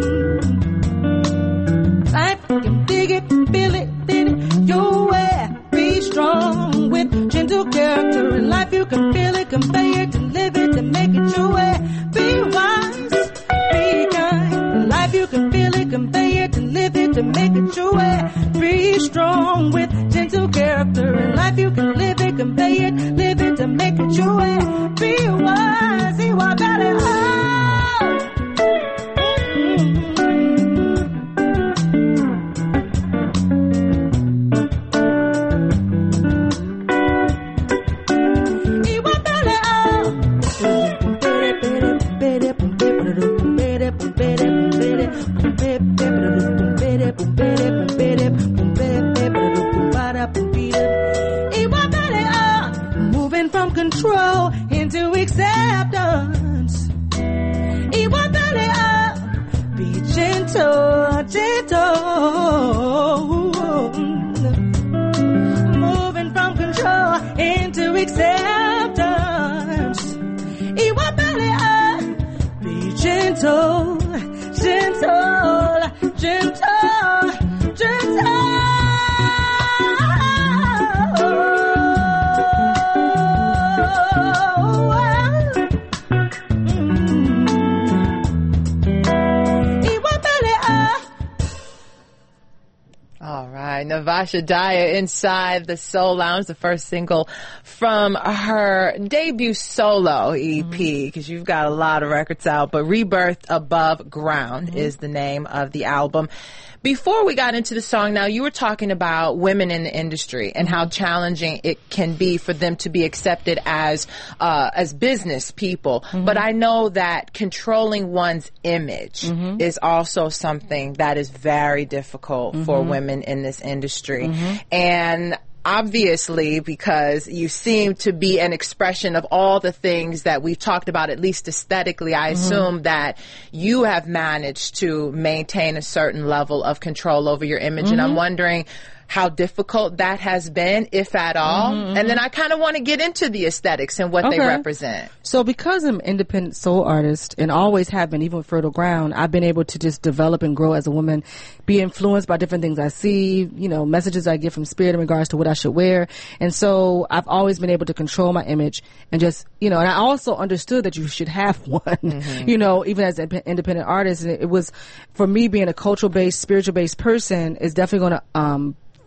Life you can dig it, feel it, feel it your way. Be strong with gentle character. In life you can feel it, convey it, and live it, and make it your way. Be wise, be kind. In life you can feel it, convey it, and live it, and make it your way. Be strong with gentle character. In life you can live it, convey it, live it, and make it your way. Be wise, see what better. Moving from control into acceptance. Be gentle, gentle. Moving from control into acceptance. Be gentle, gentle, gentle, gentle. All right, Navasha Dyer inside the Soul Lounge, the first single from her debut solo E P, because mm-hmm. you've got a lot of records out, but Rebirth Above Ground mm-hmm. is the name of the album. Before we got into the song, now you were talking about women in the industry and how challenging it can be for them to be accepted as uh, as business people. Mm-hmm. But I know that controlling one's image mm-hmm. is also something that is very difficult mm-hmm. for women in this industry. Mm-hmm. And obviously, because you seem to be an expression of all the things that we've talked about, at least aesthetically, I mm-hmm. assume that you have managed to maintain a certain level of control over your image. Mm-hmm. And I'm wondering how difficult that has been, if at all. Mm-hmm. And then I kind of want to get into the aesthetics and what okay. they represent. So because I'm an independent soul artist and always have been, even with Fertile Ground, I've been able to just develop and grow as a woman, be influenced by different things I see, you know, messages I get from Spirit in regards to what I should wear. And so I've always been able to control my image and just, you know, and I also understood that you should have one, mm-hmm. you know, even as an independent artist. And it was, for me, being a cultural-based, spiritual-based person is definitely going to, um,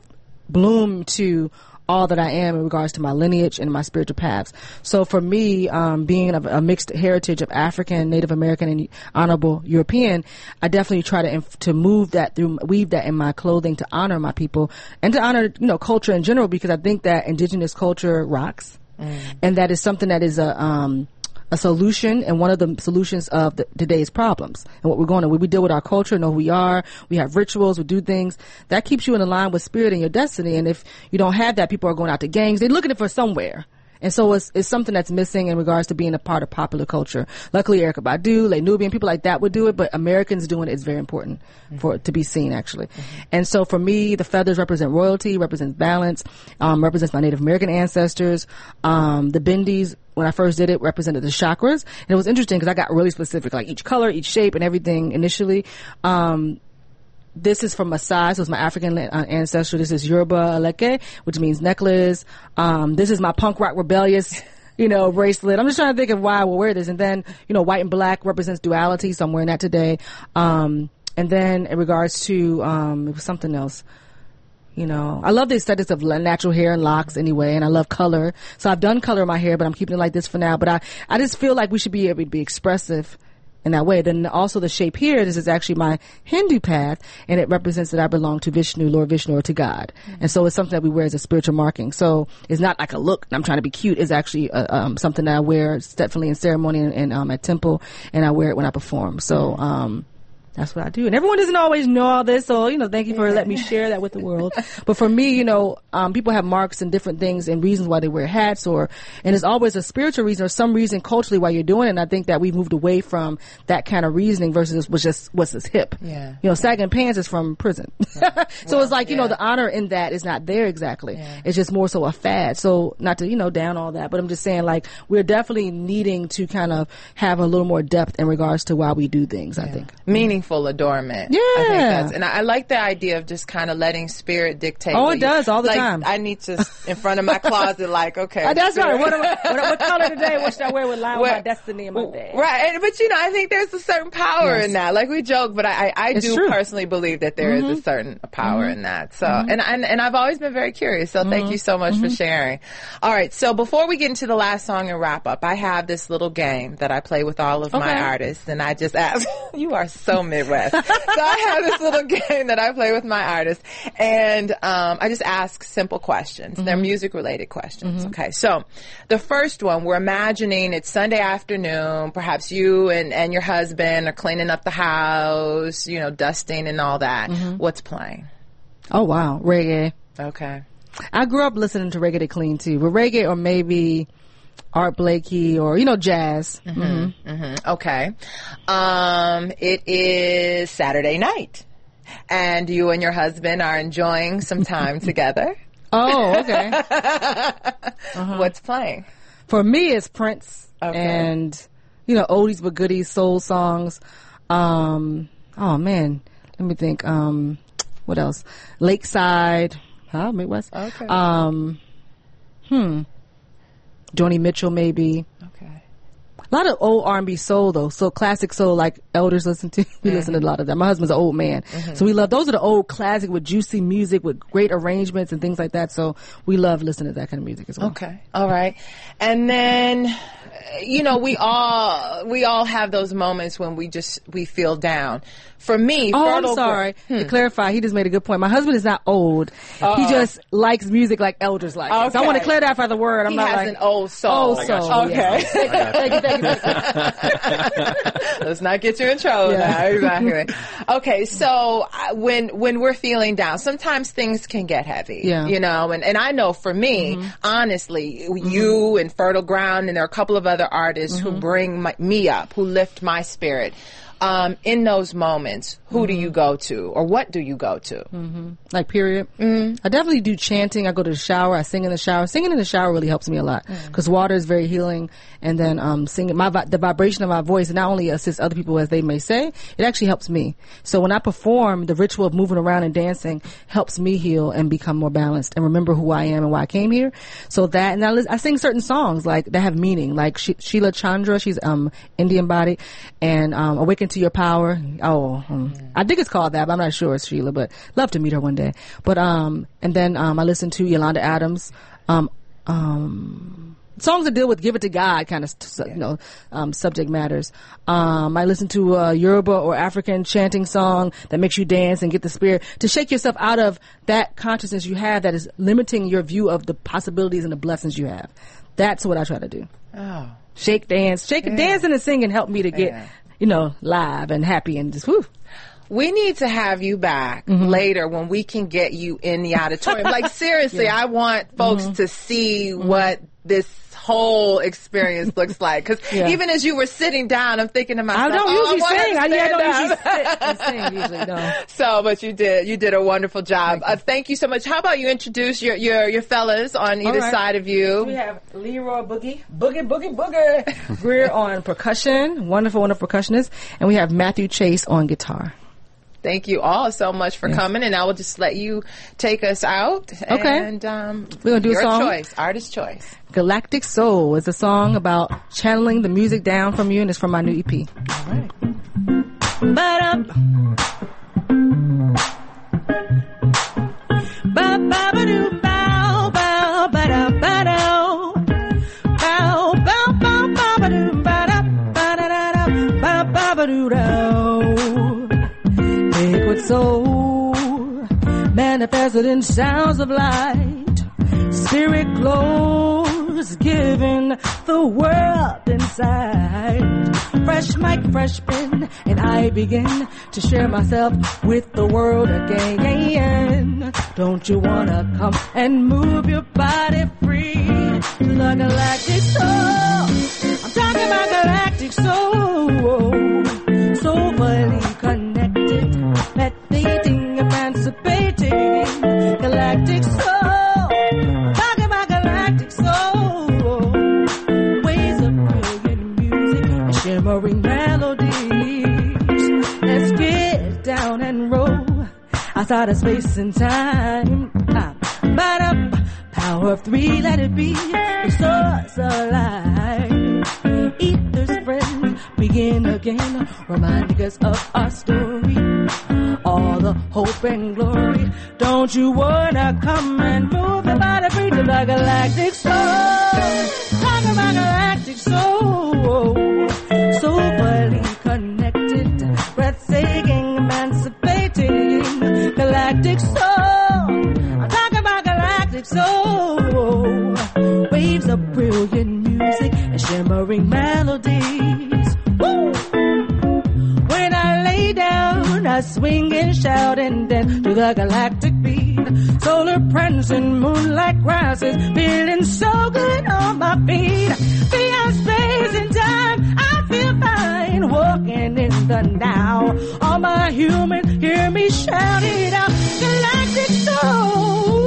bloom to all that I am in regards to my lineage and my spiritual paths. So for me, um, being of a mixed heritage of African, Native American, and honorable European, I definitely try to inf- to move that through, weave that in my clothing to honor my people and to honor, you know, culture in general, because I think that indigenous culture rocks, mm. and that is something that is a um, a solution, and one of the solutions of the, today's problems. And what we're going to, we, we deal with our culture, know who we are, we have rituals, we do things. That keeps you in line with spirit and your destiny. And if you don't have that, people are going out to gangs. They're looking for somewhere. And so it's, it's something that's missing in regards to being a part of popular culture. Luckily, Erykah Badu, Les Nubian, people like that would do it, but Americans doing it is very important mm-hmm. for it to be seen, actually. Mm-hmm. And so for me, the feathers represent royalty, represents balance, um, represents my Native American ancestors. Um, the bindis, when I first did it, represented the chakras. And it was interesting because I got really specific, like each color, each shape, and everything initially. Um, This is from Maasai, so it's my African uh, ancestor. This is Yoruba Aleke, which means necklace. Um, this is my punk rock rebellious, you know, bracelet. I'm just trying to think of why I will wear this. And then, you know, white and black represents duality, so I'm wearing that today. Um, and then in regards to, um, it was something else. You know, I love the aesthetics of natural hair and locks anyway, and I love color. So I've done color in my hair, but I'm keeping it like this for now. But I, I just feel like we should be able to be expressive in that way. Then also the shape here, this is actually my Hindu path, and it represents that I belong to Vishnu, Lord Vishnu, or to God. Mm-hmm. And so it's something that we wear as a spiritual marking. So it's not like a look, I'm trying to be cute. It's actually uh, um, something that I wear definitely in ceremony and, and um, at temple, and I wear it when I perform. So, um, that's what I do. And everyone doesn't always know all this, so, you know, thank you for yeah. letting me share that with the world. But for me, you know, um, people have marks and different things and reasons why they wear hats, or, and it's always a spiritual reason or some reason culturally why you're doing it. And I think that we've moved away from that kind of reasoning versus what's just, what's this hip. Yeah. You know, sagging pants is from prison. Right. so well, it's like, you yeah. know, the honor in that is not there exactly. Yeah. It's just more so a fad. So not to, you know, down all that, but I'm just saying, like, we're definitely needing to kind of have a little more depth in regards to why we do things, yeah. I think. Meaningful adornment. Yeah. I think that's, and I, I like the idea of just kind of letting spirit dictate. Oh, it does all the like, time. I need to, in front of my closet, like, okay. Oh, that's right. What, what, what color today? What should I wear with line with my destiny in my bed? Right. And, but, you know, I think there's a certain power yes. in that. Like, we joke, but I, I, I do true. personally believe that there mm-hmm. is a certain power mm-hmm. in that. So, mm-hmm. and, and, and I've always been very curious. So mm-hmm. thank you so much mm-hmm. for sharing. All right. So before we get into the last song and wrap up, I have this little game that I play with all of okay. my artists. And I just ask, you are so Midwest. So I have this little game that I play with my artists, and um, I just ask simple questions. Mm-hmm. They're music-related questions. Mm-hmm. Okay, so the first one, we're imagining it's Sunday afternoon. Perhaps you and, and your husband are cleaning up the house, you know, dusting and all that. Mm-hmm. What's playing? Oh, wow. Reggae. Okay. I grew up listening to reggae to clean, too. But reggae or maybe Art Blakey or, you know, jazz. Mm-hmm. Mm-hmm. Mm-hmm. Okay. Um, it is Saturday night, and you and your husband are enjoying some time together. Oh, okay. uh-huh. What's playing? For me, it's Prince okay. and, you know, oldies but goodies, soul songs. Um, oh, man. Let me think. Um, what else? Lakeside. Huh? Midwest? Okay. Um, hmm. Joni Mitchell, maybe. Okay. A lot of old R and B soul, though. So classic soul, like elders listen to. We mm-hmm. listen to a lot of that. My husband's an old man. Mm-hmm. So we love, those are the old classic with juicy music, with great arrangements and things like that. So we love listening to that kind of music as well. Okay. All right. And then, you know, we all, we all have those moments when we just, we feel down. For me, oh, fertile I'm sorry. Hmm. To clarify, he just made a good point. My husband is not old. Uh-oh. He just likes music like elders like. Okay. So I want to clear that for the word. I'm he not has like an old soul. Old soul. Okay. Yes. Thank you, thank you, thank you. Let's not get you in trouble yeah. now. Exactly. Okay, so uh, when when we're feeling down, sometimes things can get heavy. Yeah. You know, and, and I know for me, mm-hmm. honestly, mm-hmm. you and Fertile Ground, and there are a couple of other artists mm-hmm. who bring my, me up, who lift my spirit. Um, in those moments, who mm-hmm. do you go to, or what do you go to? Mm-hmm. Like, period. Mm-hmm. I definitely do chanting. I go to the shower. I sing in the shower. Singing in the shower really helps me a lot because mm-hmm. water is very healing. And then um, singing, my the vibration of my voice not only assists other people as they may say, it actually helps me. So when I perform, the ritual of moving around and dancing helps me heal and become more balanced and remember who I am and why I came here. So that, and I, I sing certain songs like that have meaning, like she, Sheila Chandra. She's um Indian body, and um, Awaken into your power. Oh, um, I think it's called that, but I'm not sure it's Sheila, but love to meet her one day. But, um, and then, um, I listened to Yolanda Adams, um, um, songs that deal with give it to God kind of, you know, um, subject matters. Um, I listen to a Yoruba or African chanting song that makes you dance and get the spirit to shake yourself out of that consciousness you have that is limiting your view of the possibilities and the blessings you have. That's what I try to do. Oh. Shake, dance, shake, yeah. dancing and singing help me to get, yeah. you know, live and happy and just whoo. We need to have you back mm-hmm. later when we can get you in the auditorium. Like, seriously, yeah. I want folks mm-hmm. to see mm-hmm. what this whole experience looks like. Because yeah. even as you were sitting down, I'm thinking to myself, I don't oh, usually I sing. I, yeah, I don't up. usually sit and sing usually, no. So, but you did. You did a wonderful job. Thank you, uh, thank you so much. How about you introduce your, your, your fellas on either right. side of you? We have Leroy Boogie, Boogie, Boogie, Boogie. We're on percussion, wonderful, wonderful percussionist. And we have Matthew Chase on guitar. Thank you all so much for yes. coming, and I will just let you take us out. Okay. And um, we're going to do your a song. choice, artist choice. Galactic Soul is a song about channeling the music down from you, and it's from my new E P. All right. Ba-dum. Ba-ba-ba-doo, bow, bow, ba-da, ba-dow. Bow, bow, bow, ba-ba-doo, ba-da, ba-da-da-da, ba-ba-ba-doo-dow. Liquid soul, manifested in sounds of light. Spirit glows, giving the world inside. Fresh mic, fresh pen, and I begin to share myself with the world again. Don't you wanna come and move your body free to the galactic soul? I'm talking about galactic soul, so fully connected, meditating, emancipating, galactic soul. Talking about galactic soul, waves of brilliant music and shimmering melodies. Let's get down and roll outside of space and time. Ba-da, power of three, let it be the source of life. Ether's friends begin again, reminding us of our story, all the hope and glory. Don't you wanna come and move your body free to the galactic soul? Talk about galactic soul, so fully connected, breathtaking, emancipating, galactic soul. I'm talking about galactic soul, waves of brilliant music and shimmering melodies. Woo! When I lay down, I swing and shout and dance to the galactic beat. Solar prints and moonlight grasses, feeling so good on my feet. Beyond space and time, I feel fine walking in the now. All my humans hear me shout it out, galactic soul.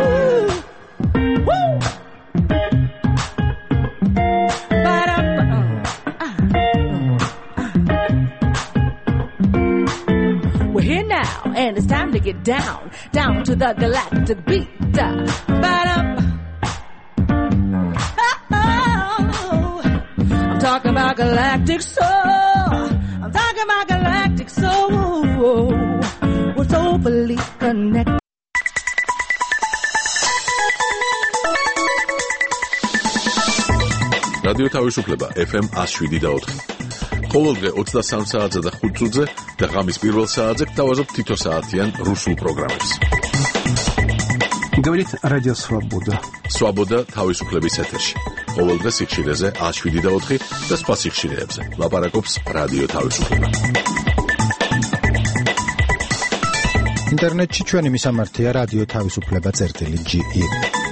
Woo! And it's time to get down, down to the galactic beat. Ba-dum. Oh, I'm talking about galactic soul. I'm talking about galactic soul. We're so fully connected. რადიო თავისუფლება ეფ ემ one oh seven და four. ყოველდღე ოცდასამ საათზე და ხუთ წუთზე და ღამის პირველ საათზე გთავაზობთ თითო საათიან რუსულ პროგრამებს. Говорит Радио Свобода. Свобода თავისუფლების ეთერში. ყოველდღე სიხშირეზე one oh seven და four და სხვა სიხშირეებზე. ლაპარაკობს რადიო თავისუფლება. ინტერნეტში ჩვენი მისამართია რადიო თავისუფლება წერტილი ჯი ი.